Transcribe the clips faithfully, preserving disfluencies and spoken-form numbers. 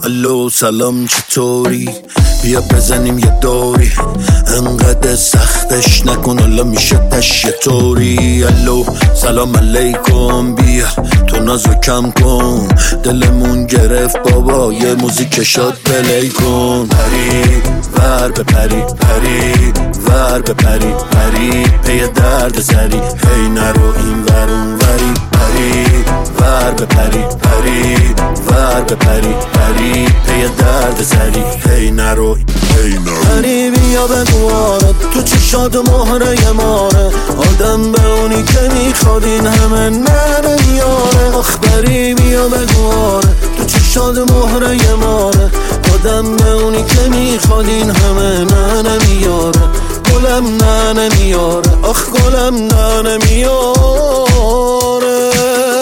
الو سلام چطوری؟ بیا بزنیم یه دوری، انقدر سختش نکن حالا میشه تش یه طوری. الو سلام علیکم، بیا تو نازو کم کن، دلمون گرفت بابا یه موزیک شاد پلی کن. پری ور به پری پری ور به پری پری پی درد سری، هی نرو این ور اون وری. پری ور به پری پری ور به پری پری پی درد سری، هی نرو هی نرو. پری بیا بگواره تو چشات مهره ماره، آدم به اونی که میخواد این همه نره میاره. آخ پری بیا بگواره تو چشات مهره ماره، آدم به اونی که میخواد این همه نره میاره. گلم نره میاره، آخ گلم نره میاره.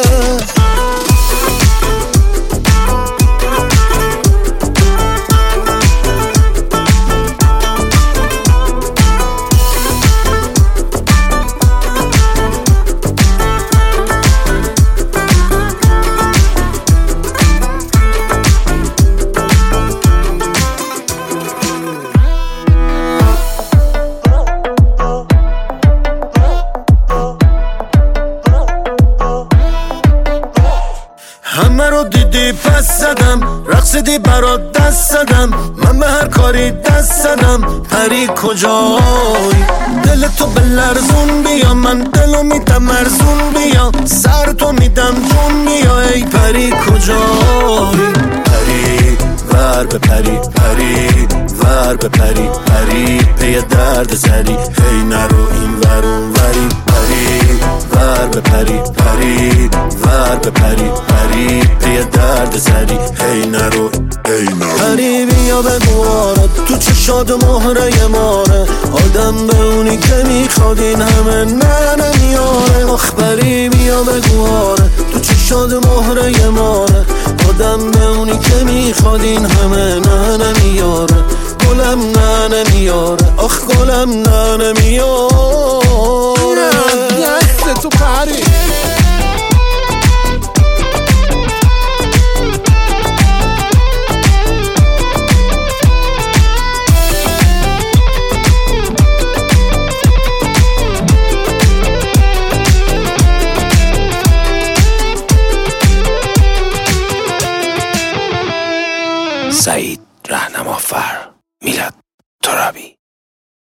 همه رو دیدی پس زدم، رقصیدی برات دست زدم، من به هر کاری دست زدم. پری کجایی؟ دل تو به لرزون بیا، من دلو میدم مرزون بیا، سر تو میدم جون بیا. ای پری کجایی؟ پری ور به پری پری ور به پری پری پی درد سری، هی نرو این ور اون وری. پری ور به پری پری ور به پری پری پی درد سری، هی نرو هی نرو. پری بیا بگواره تو چشات مهره ماره، آدم به اونی که میخواد این همه نه نمیاره. آخ پری بیا بگواره تو چشات مهره ماره، آدم به اونی که میخواد این همه نه نمیاره. گلم نه نمیاره، آخ گلم نه نمیاره. دست تو پری